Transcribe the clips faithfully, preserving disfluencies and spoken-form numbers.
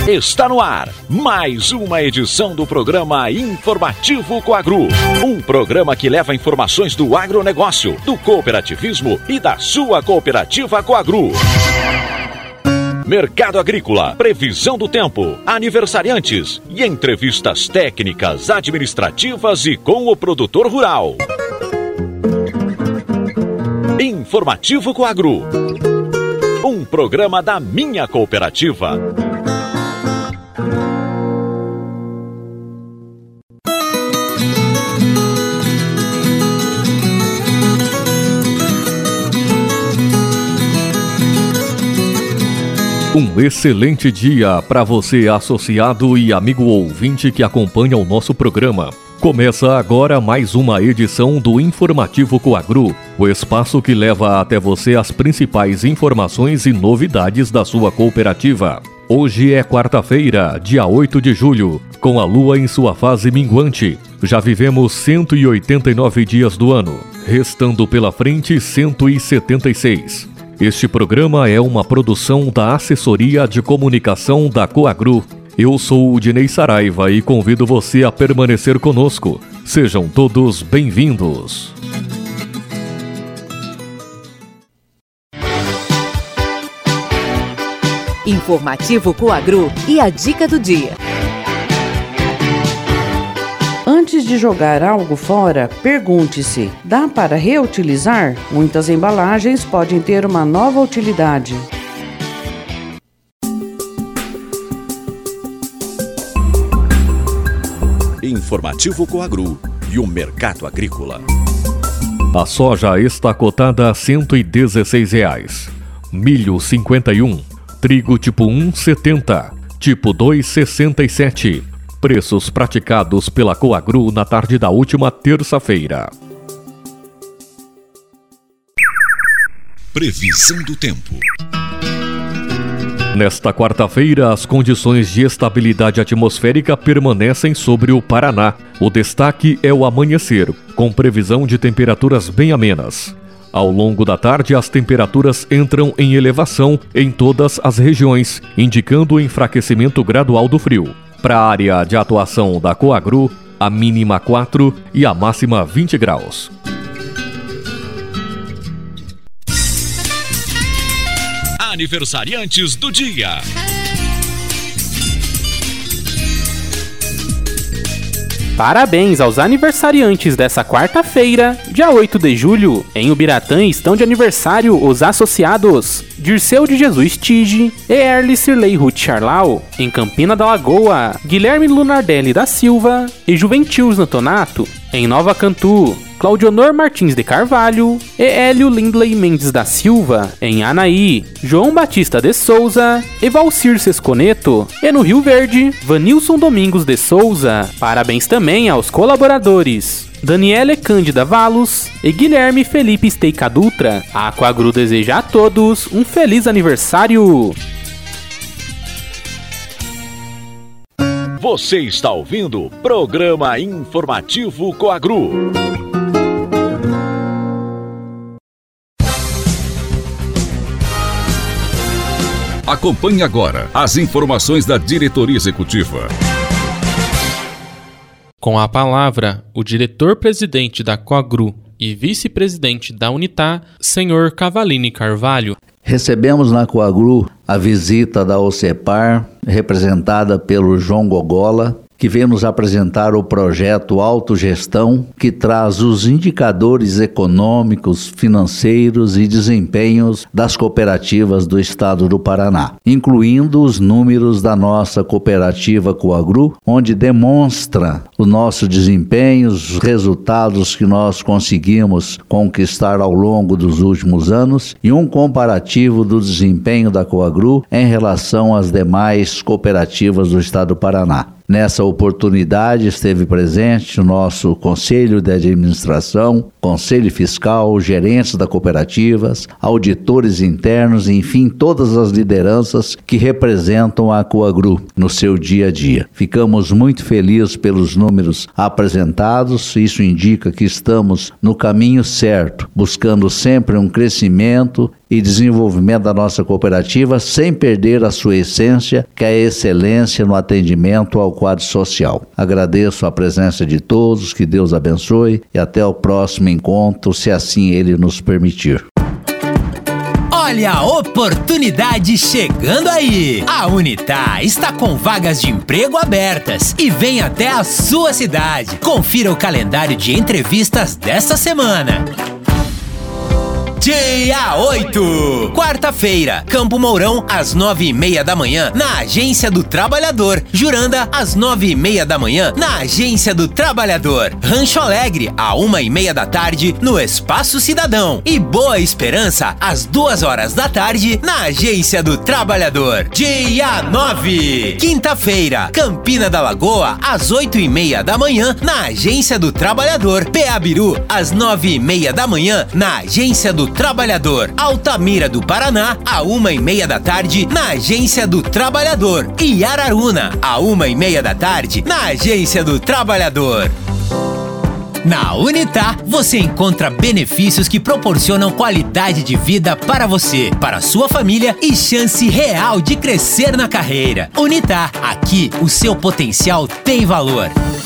Está no ar mais uma edição do programa Informativo Coagru. Um programa que leva informações do agronegócio, do cooperativismo e da sua cooperativa Coagru. Mercado agrícola, previsão do tempo, aniversariantes e entrevistas técnicas, administrativas e com o produtor rural. Informativo Coagru, um programa da minha cooperativa. Um excelente dia para você, associado e amigo ouvinte que acompanha o nosso programa. Começa agora mais uma edição do Informativo Coagru, o espaço que leva até você as principais informações e novidades da sua cooperativa. Hoje é quarta-feira, dia oito de julho, com a lua em sua fase minguante. Já vivemos cento e oitenta e nove dias do ano, restando pela frente cento e setenta e seis. Este programa é uma produção da Assessoria de Comunicação da Coagru. Eu sou o Dinei Saraiva e convido você a permanecer conosco. Sejam todos bem-vindos. Informativo Coagru e a dica do dia. Antes de jogar algo fora, pergunte-se: dá para reutilizar? Muitas embalagens podem ter uma nova utilidade. Informativo Coagru e o mercado agrícola. A soja está cotada a cento e dezesseis reais. Milho cinquenta e um. Trigo tipo um, setenta. Tipo dois, sessenta e sete. Preços praticados pela Coagru na tarde da última terça-feira. Previsão do tempo. Nesta quarta-feira, as condições de estabilidade atmosférica permanecem sobre o Paraná. O destaque é o amanhecer, com previsão de temperaturas bem amenas. Ao longo da tarde, as temperaturas entram em elevação em todas as regiões, indicando o enfraquecimento gradual do frio. Para a área de atuação da Coagru, a mínima quatro e a máxima vinte graus. Aniversariantes do dia. Parabéns aos aniversariantes dessa quarta-feira, dia oito de julho. Em Ubiratã estão de aniversário os associados Dirceu de Jesus Tige e Erli Sirley Ruth Charlau. Em Campina da Lagoa, Guilherme Lunardelli da Silva e Juventius Notonato. Em Nova Cantu, Claudionor Martins de Carvalho e Hélio Lindley Mendes da Silva. Em Anaí, João Batista de Souza e Valcir Sesconeto. E no Rio Verde, Vanilson Domingos de Souza. Parabéns também aos colaboradores Daniele Cândida Valos e Guilherme Felipe Steica Dutra. A Coagru deseja a todos um feliz aniversário! Você está ouvindo o programa Informativo Coagru. Acompanhe agora as informações da diretoria executiva. Com a palavra, o diretor-presidente da Coagru e vice-presidente da Unitá, senhor Cavalini Carvalho. Recebemos na Coagru a visita da OCEPAR, representada pelo João Gogola, que veio nos apresentar o projeto Autogestão, que traz os indicadores econômicos, financeiros e desempenhos das cooperativas do estado do Paraná, incluindo os números da nossa cooperativa Coagru, onde demonstra o nosso desempenho, os resultados que nós conseguimos conquistar ao longo dos últimos anos e um comparativo do desempenho da Coagru em relação às demais cooperativas do estado do Paraná. Nessa oportunidade esteve presente o nosso Conselho de Administração, Conselho Fiscal, gerentes das cooperativas, auditores internos, enfim, todas as lideranças que representam a Coagru no seu dia a dia. Ficamos muito felizes pelos números apresentados, isso indica que estamos no caminho certo, buscando sempre um crescimento e desenvolvimento da nossa cooperativa sem perder a sua essência, que é a excelência no atendimento ao quadro social. Agradeço a presença de todos, que Deus abençoe e até o próximo encontro, se assim Ele nos permitir. Olha a oportunidade chegando aí! A Unitá está com vagas de emprego abertas e vem até a sua cidade. Confira o calendário de entrevistas desta semana. Dia oito, quarta-feira, Campo Mourão, às nove e meia da manhã, na Agência do Trabalhador. Juranda, às nove e meia da manhã, na Agência do Trabalhador. Rancho Alegre, à uma e meia da tarde, no Espaço Cidadão. E Boa Esperança, às duas horas da tarde, na Agência do Trabalhador. Dia nove, quinta-feira, Campina da Lagoa, às oito e meia da manhã, na Agência do Trabalhador. Peabiru, às nove e meia da manhã, na Agência do Trabalhador. Altamira do Paraná, à uma e meia da tarde, na Agência do Trabalhador. E Araruna, à uma e meia da tarde, na Agência do Trabalhador. Na Unitá, você encontra benefícios que proporcionam qualidade de vida para você, para a sua família e chance real de crescer na carreira. Unitá, aqui o seu potencial tem valor.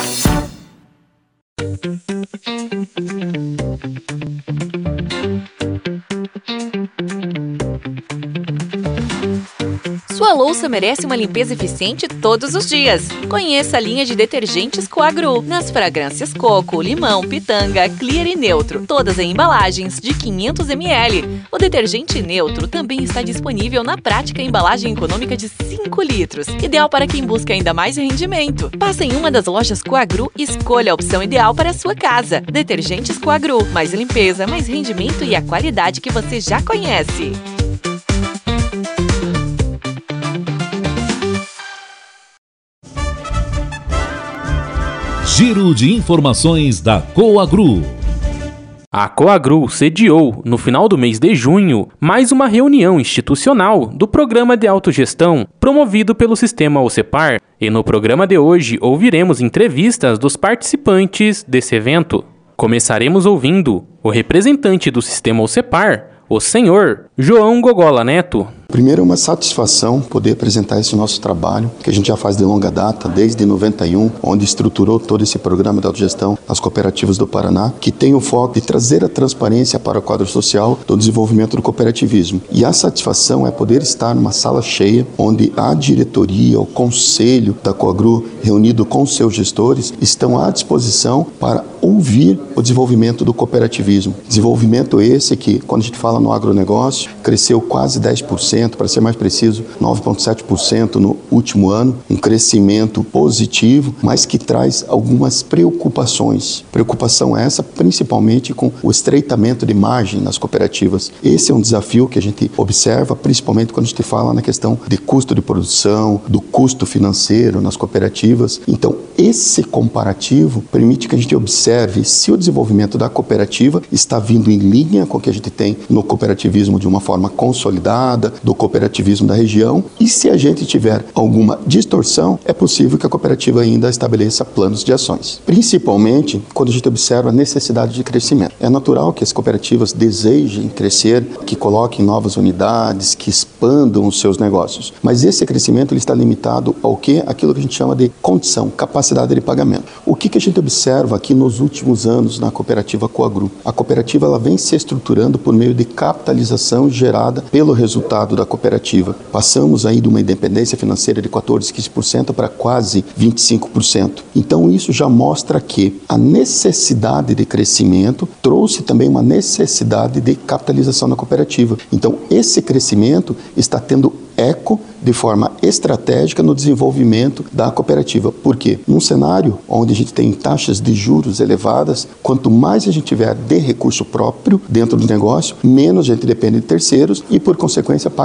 Sua louça merece uma limpeza eficiente todos os dias. Conheça a linha de detergentes Coagru, nas fragrâncias coco, limão, pitanga, clear e neutro, todas em embalagens de quinhentos mililitros. O detergente neutro também está disponível na prática embalagem econômica de cinco litros, ideal para quem busca ainda mais rendimento. Passe em uma das lojas Coagru e escolha a opção ideal para a sua casa. Detergentes Coagru, mais limpeza, mais rendimento e a qualidade que você já conhece. Giro de informações da Coagru. A Coagru sediou, no final do mês de junho, mais uma reunião institucional do Programa de Autogestão promovido pelo Sistema OCEPAR, e no programa de hoje ouviremos entrevistas dos participantes desse evento. Começaremos ouvindo o representante do Sistema OCEPAR, o senhor João Gogola Neto. Primeiro, é uma satisfação poder apresentar esse nosso trabalho, que a gente já faz de longa data, desde noventa e um, onde estruturou todo esse programa de autogestão nas cooperativas do Paraná, que tem o foco de trazer a transparência para o quadro social do desenvolvimento do cooperativismo. E a satisfação é poder estar numa sala cheia, onde a diretoria, o conselho da Coagru, reunido com seus gestores, estão à disposição para ouvir o desenvolvimento do cooperativismo. Desenvolvimento esse que, quando a gente fala no agronegócio, cresceu quase dez por cento, para ser mais preciso, nove vírgula sete por cento no último ano, um crescimento positivo, mas que traz algumas preocupações. Preocupação essa principalmente com o estreitamento de margem nas cooperativas. Esse é um desafio que a gente observa, principalmente quando a gente fala na questão de custo de produção, do custo financeiro nas cooperativas. Então, esse comparativo permite que a gente observe se o desenvolvimento da cooperativa está vindo em linha com o que a gente tem no cooperativismo de uma forma consolidada, do cooperativismo da região, e se a gente tiver alguma distorção, é possível que a cooperativa ainda estabeleça planos de ações. Principalmente quando a gente observa a necessidade de crescimento. É natural que as cooperativas desejem crescer, que coloquem novas unidades, que expandam os seus negócios. Mas esse crescimento ele está limitado ao quê? Aquilo que a gente chama de condição, capacidade de pagamento. O que, que a gente observa aqui nos últimos anos na cooperativa Coagru? A cooperativa ela vem se estruturando por meio de capitalização gerada pelo resultado da cooperativa. Passamos aí de uma independência financeira de quatorze, quinze por cento para quase vinte e cinco por cento. Então isso já mostra que a necessidade de crescimento trouxe também uma necessidade de capitalização na cooperativa. Então esse crescimento está tendo eco de forma estratégica no desenvolvimento da cooperativa. Por quê? Num cenário onde a gente tem taxas de juros elevadas, quanto mais a gente tiver de recurso próprio dentro do negócio, menos a gente depende de terceiros e, por consequência, paga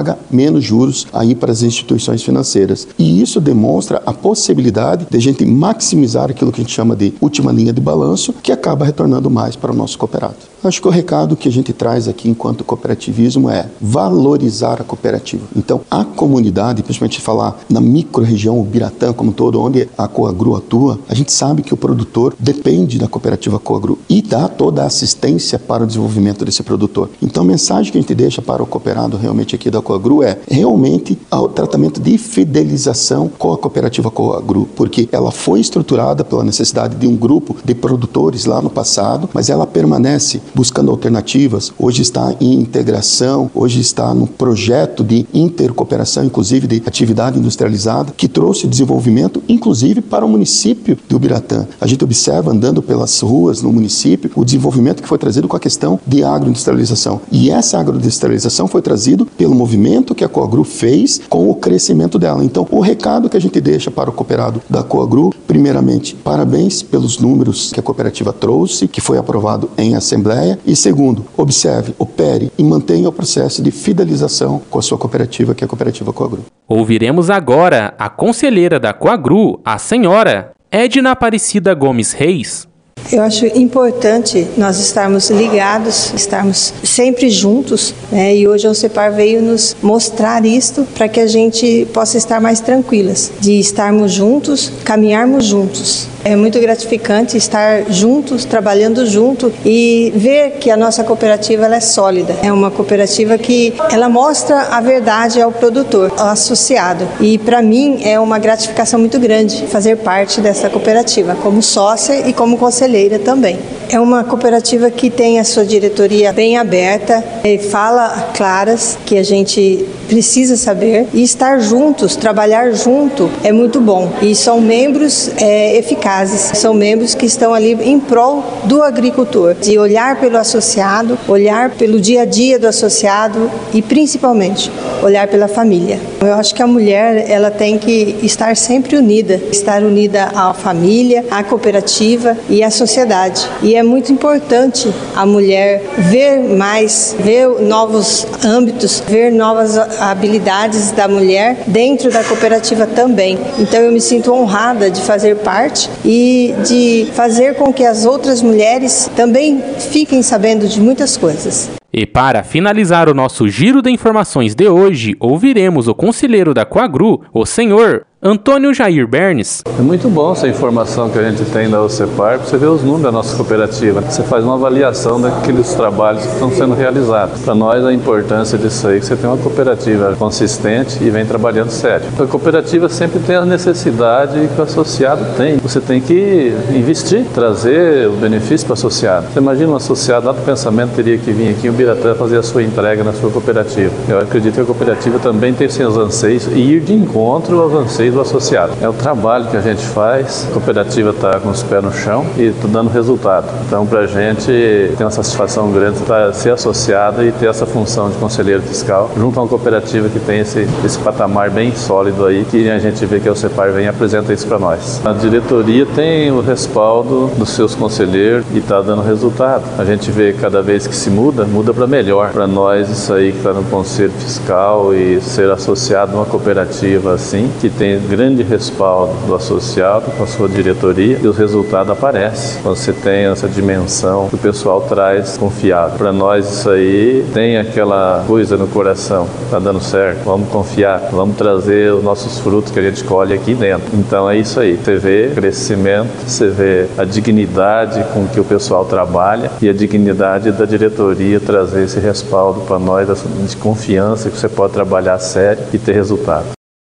paga menos juros aí para as instituições financeiras. E isso demonstra a possibilidade de a gente maximizar aquilo que a gente chama de última linha de balanço, que acaba retornando mais para o nosso cooperado. Acho que o recado que a gente traz aqui enquanto cooperativismo é valorizar a cooperativa. Então, a comunidade, principalmente falar na micro-região Ubiratã como um todo, onde a Coagru atua, a gente sabe que o produtor depende da cooperativa Coagru e dá toda a assistência para o desenvolvimento desse produtor. Então, a mensagem que a gente deixa para o cooperado realmente aqui da Coagru é realmente o tratamento de fidelização com a cooperativa Coagru, porque ela foi estruturada pela necessidade de um grupo de produtores lá no passado, mas ela permanece buscando alternativas, hoje está em integração, hoje está no projeto de intercooperação, inclusive de atividade industrializada, que trouxe desenvolvimento, inclusive para o município de Ubiratã. A gente observa, andando pelas ruas no município, o desenvolvimento que foi trazido com a questão de agroindustrialização. E essa agroindustrialização foi trazido pelo movimento que a Coagru fez com o crescimento dela. Então, o recado que a gente deixa para o cooperado da Coagru, primeiramente, parabéns pelos números que a cooperativa trouxe, que foi aprovado em assembleia. E segundo, observe, opere e mantenha o processo de fidelização com a sua cooperativa, que é a cooperativa Coagru. Ouviremos agora a conselheira da Coagru, a senhora Edna Aparecida Gomes Reis. Eu acho importante nós estarmos ligados, estarmos sempre juntos, né? E hoje a OCEPAR veio nos mostrar isto para que a gente possa estar mais tranquilas, de estarmos juntos, caminharmos juntos. É muito gratificante estar juntos, trabalhando junto e ver que a nossa cooperativa ela é sólida. É uma cooperativa que ela mostra a verdade ao produtor, ao associado. E para mim é uma gratificação muito grande fazer parte dessa cooperativa, como sócia e como conselheira também. É uma cooperativa que tem a sua diretoria bem aberta, fala claras que a gente precisa saber e estar juntos, trabalhar junto é muito bom. E são membros é, eficazes. São membros que estão ali em prol do agricultor, de olhar pelo associado, olhar pelo dia a dia do associado e principalmente olhar pela família. Eu acho que a mulher ela tem que estar sempre unida, estar unida à família, à cooperativa e à sociedade. E é muito importante a mulher ver mais, ver novos âmbitos, ver novas habilidades da mulher dentro da cooperativa também. Então eu me sinto honrada de fazer parte e de fazer com que as outras mulheres também fiquem sabendo de muitas coisas. E para finalizar o nosso giro de informações de hoje, ouviremos o conselheiro da Coagru, o senhor Antônio Jair Bernes. É muito bom essa informação que a gente tem da OCEPAR, para você ver os números da nossa cooperativa. Você faz uma avaliação daqueles trabalhos que estão sendo realizados. Para nós, a importância disso aí, que você tem uma cooperativa consistente e vem trabalhando sério. A cooperativa sempre tem a necessidade que o associado tem. Você tem que investir, trazer o benefício para o associado. Você imagina um associado lá do pensamento teria que vir aqui em Ubiratã fazer a sua entrega na sua cooperativa. Eu acredito que a cooperativa também tem seus anseios e ir de encontro aos anseios do associado. É o trabalho que a gente faz, a cooperativa está com os pés no chão e está dando resultado. Então, para a gente tem uma satisfação grande estar ser associado e ter essa função de conselheiro fiscal junto a uma cooperativa que tem esse, esse patamar bem sólido aí, que a gente vê que a OCEPAR vem e apresenta isso para nós. A diretoria tem o respaldo dos seus conselheiros e está dando resultado. A gente vê cada vez que se muda, muda para melhor. Para nós, isso aí que está no conselho fiscal e ser associado a uma cooperativa assim, que tem grande respaldo do associado com a sua diretoria e os resultados aparecem quando você tem essa dimensão que o pessoal traz confiável. Para nós isso aí tem aquela coisa no coração, tá dando certo, vamos confiar, vamos trazer os nossos frutos que a gente colhe aqui dentro. Então é isso aí, você vê crescimento, você vê a dignidade com que o pessoal trabalha e a dignidade da diretoria trazer esse respaldo para nós de confiança que você pode trabalhar sério e ter resultado.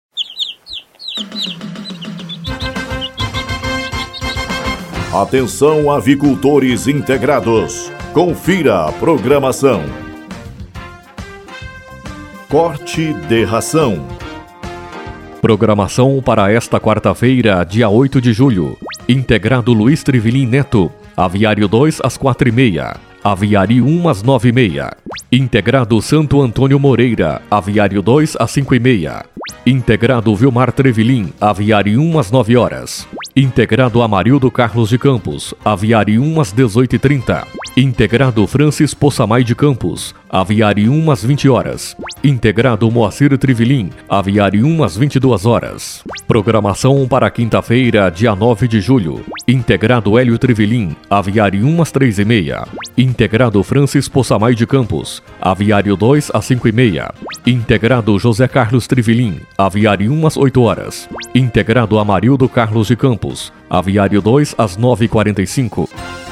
Atenção, avicultores integrados. Confira a programação. Corte de ração. Programação para esta quarta-feira, dia oito de julho. Integrado Luiz Trivelin Neto. Aviário dois às quatro e meia. Aviário um às nove e meia. Integrado Santo Antônio Moreira. Aviário dois às cinco e meia. Integrado Vilmar Trevelin. Aviário um às nove horas. Integrado Amarildo Carlos de Campos, Aviário um às dezoito e trinta. Integrado Francis Poçamai de Campos, Aviário um às vinte horas. Integrado Moacir Trivelin, Aviário um às vinte e duas horas. Programação para quinta-feira, dia nove de julho. Integrado Hélio Trivelin, Aviário um às três e meia. Integrado Francis Possamay de Campos, Aviário dois às cinco e meia. Integrado José Carlos Trivelin, Aviário um às oito horas. Integrado Amarildo Carlos de Campos, Aviário dois às nove e quarenta e cinco.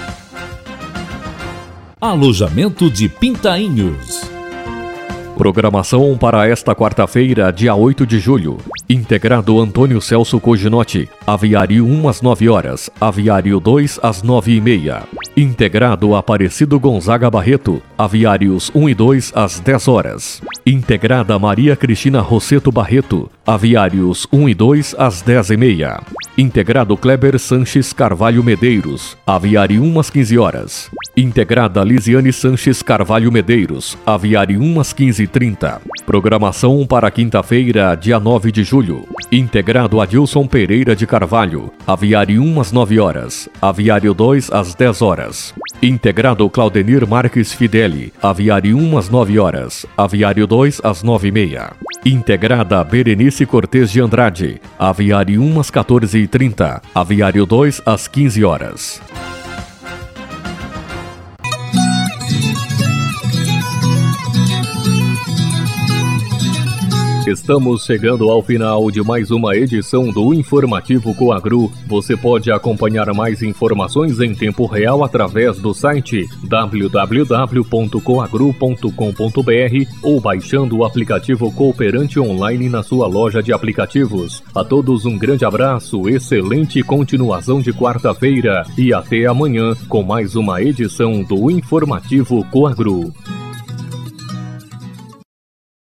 Alojamento de Pintainhos. Programação para esta quarta-feira, dia oito de julho. Integrado Antônio Celso Coginotti, Aviário um às nove horas, Aviário dois às nove e meia. Integrado Aparecido Gonzaga Barreto, Aviários um e dois às dez horas. Integrada Maria Cristina Rosseto Barreto, Aviários um e dois às dez e meia. Integrado Kleber Sanches Carvalho Medeiros, Aviário um às quinze horas. Integrada Lisiane Sanches Carvalho Medeiros, Aviário um às quinze e trinta. Programação para quinta-feira, dia nove de julho. Integrado Adilson Pereira de Carvalho, Aviário um às nove horas, Aviário dois às dez horas. Integrado Claudenir Marques Fideli, Aviário um às nove horas, Aviário dois às nove e meia. Integrada Berenice Cortes de Andrade, Aviário um às quatorze e trinta, Aviário dois às quinze horas. Estamos chegando ao final de mais uma edição do Informativo Coagru. Você pode acompanhar mais informações em tempo real através do site w w w ponto coagru ponto com ponto b r ou baixando o aplicativo Cooperante Online na sua loja de aplicativos. A todos um grande abraço, excelente continuação de quarta-feira e até amanhã com mais uma edição do Informativo Coagru.